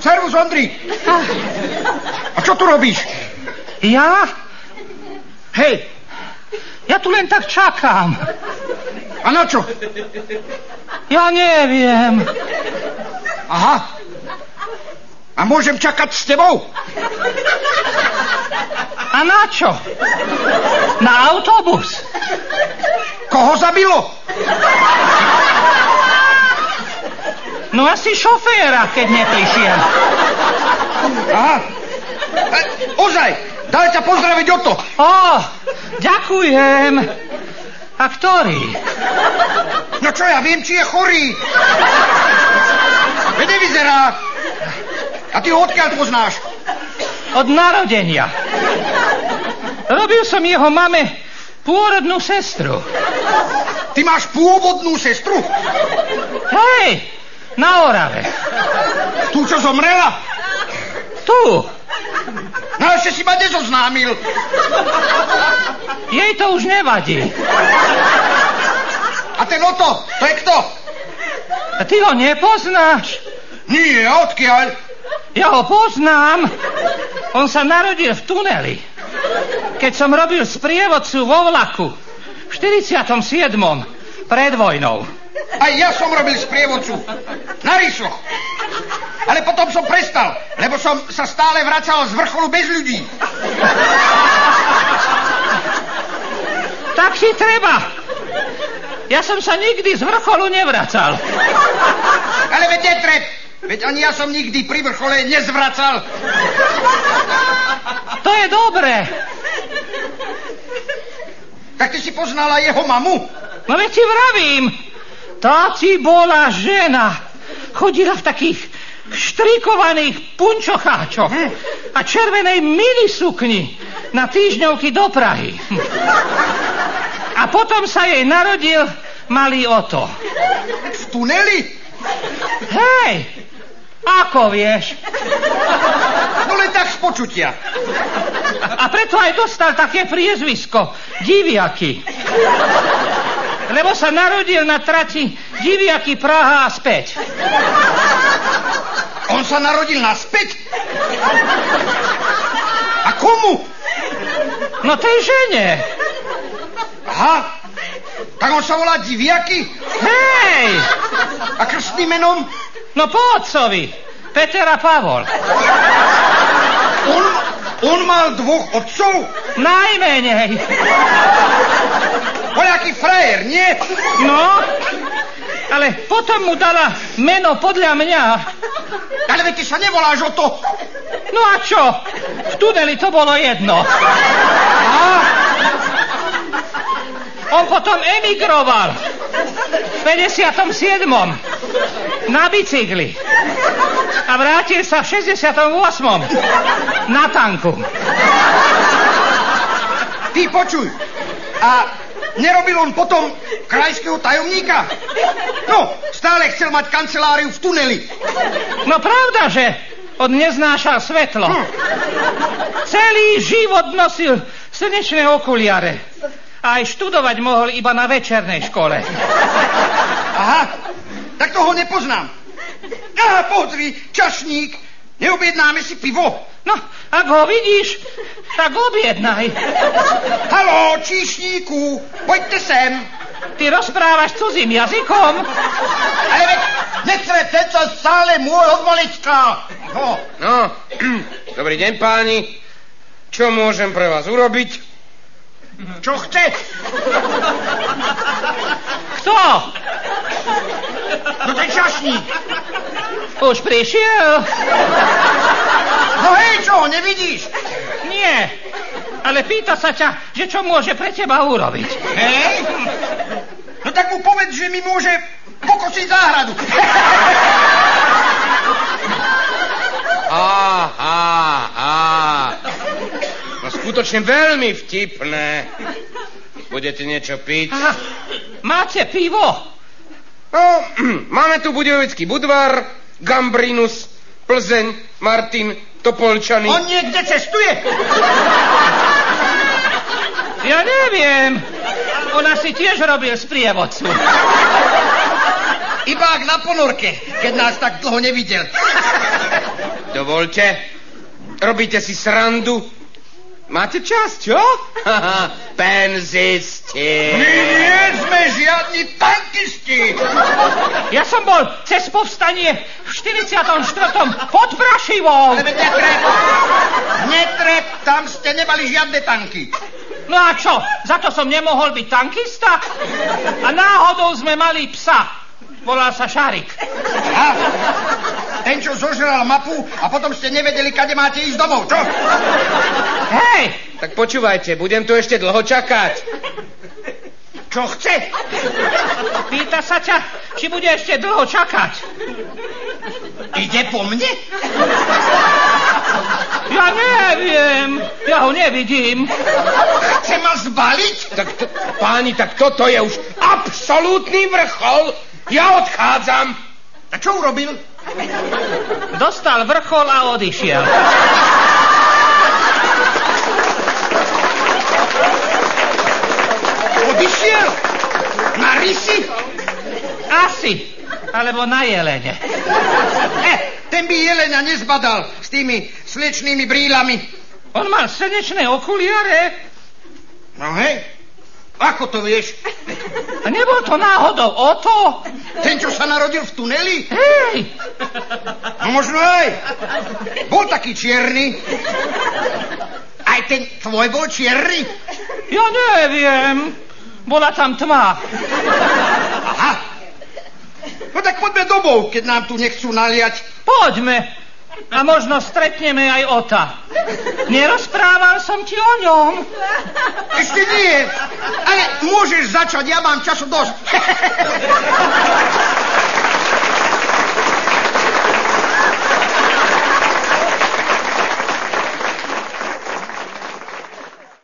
Servus, Ondrík. A čo tu robíš? Ja? Hej. Ja tu len tak čakám. A na čo? Ja neviem. Aha. A môžem čakať s tebou? A na čo? Na autobus. Koho zabilo? No asi šoféra, keď neprišiel. Aha. Ozaj, daj ťa pozdraviť Oto. Ďakujem. A ktorý? No čo ja viem, či je chorý. Veď nevyzerá. A ty ho odkiaľ poznáš? Od narodenia. Robil som jeho mame pôrodnú sestru. Ty máš pôvodnú sestru? Hej, na Orave. Tú, čo zomrela? Tu. No ešte si ma nezoznámil. Jej to už nevadí. A ten Oto, to je kto? A ty ho nepoznáš? Nie, odkiaľ? Ja ho poznám. On sa narodil v tuneli. Keď som robil sprievodcu vo vlaku v 47. pred vojnou. Aj ja som robil sprievodcu na rysloch. Ale potom som prestal, lebo som sa stále vracal z vrcholu bez ľudí. Tak si treba. Ja som sa nikdy z vrcholu nevracal. Ale veď netreb. Veď ani ja som nikdy pri vrchole nezvracal. To je dobré. Tak ty si poznala jeho mamu? No veď ti vravím. Tá ti bola žena. Chodila v takých štrikovaných punčocháčoch a červenej minisukni na týždňovky do Prahy. A potom sa jej narodil malý Oto. V tuneli? Hej, ako vieš? No len tak z počutia. A preto aj dostal také priezvisko Diviaky. Lebo sa narodil na trati Diviaky Praha a späť. On sa narodil naspäť? A komu? No tej žene. Aha, tak on sa volá Diviaky? Hej! A krstným menom? No po otcovi, Peter a Pavol. On mal dvoch otcov? Najmenej. Voľaký frajer, nie? No, ale potom mu dala meno podľa mňa. Ale veď ty sa nevoláš Oto. No a čo? V tuneli to bolo jedno. On potom emigroval v 57. na bicykli a vrátil sa v 68. na tanku. Ty počuj, a nerobil on potom krajského tajomníka? No, stále chcel mať kanceláriu v tuneli. No pravda, že on neznášal svetlo. Celý život nosil slnečné okuliare. A aj študovať mohol iba na večernej škole. Aha, tak toho nepoznám. Aha, pozri, čašník, neobjednáme si pivo. No, ak ho vidíš, tak objednaj. Haló, číšníku, poďte sem. Ty rozprávaš cudzím jazykom? Ale veď, necrete sa stále môj od malička. No, dobrý deň, páni. Čo môžem pre vás urobiť? Čo chce? Kto? No ten čašník. Už prišiel? No hej, čo, nevidíš? Nie, ale pýta sa ťa, že čo môže pre teba urobiť. Hej? No tak mu povedz, že mi môže pokosiť záhradu. No skutočne veľmi vtipné. Budete niečo piť? Máte pivo? No, máme tu Budějovický Budvar, Gambrinus, Plzeň, Martin, Topolčany. On niekde cestuje? Ja neviem. On asi tiež robil sprievodcu. Iba ak na ponorke, keď nás tak dlho nevidel. Dovoľte, robíte si srandu. Máte čas, čo? Penzisti. My nie sme žiadni tankisti. Ja som bol cez povstanie v 44. pod Brašivou. Ale netrep, tam ste nemali žiadne tanky. No a čo? Za to som nemohol byť tankista? A náhodou sme mali psa. Volal sa Šárik. A ten, čo zožral mapu a potom ste nevedeli, kade máte ísť domov, čo? Hej! Tak počúvajte, budem tu ešte dlho čakať. Čo chce? Pýta sa ťa, či bude ešte dlho čakať. Ide po mne? Ja neviem, ja ho nevidím. Chce ma zbaliť? Páni, tak toto je už absolútny vrchol. Ja odchádzam. A čo urobil? Dostal vrchol a odišiel. Odišiel? Na rysi? Asi, alebo na jelene. Ten by jelenia nezbadal s tými slečnými brýlami. On mal slnečné okuliare. No hej, ako to vieš? A nebol to náhodou Oto? Ten, čo sa narodil v tuneli? Hej! No možno aj. Bol taký čierny. Aj ten tvoj bol čierny? Ja neviem. Bola tam tma. Aha. No tak poďme domov, keď nám tu nechcú naliať. Poďme. A možno stretneme aj Ota. Nerozprával som ti o ňom. Ešte nie. Ale môžeš začať, ja mám času dosť.